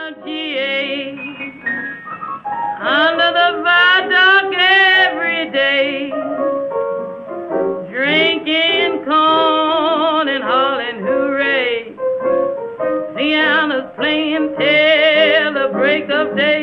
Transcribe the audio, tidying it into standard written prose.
GA under the viaduct every day, drinking corn and hollering hooray. Pianos playing till the break of day.